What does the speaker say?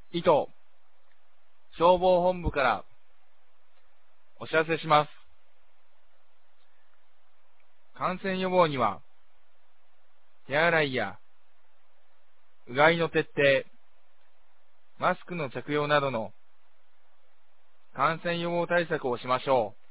伊藤消防本部からお知らせします。感染予防には、手洗いやうがいの徹底、マスクの着用などの感染予防対策をしましょう。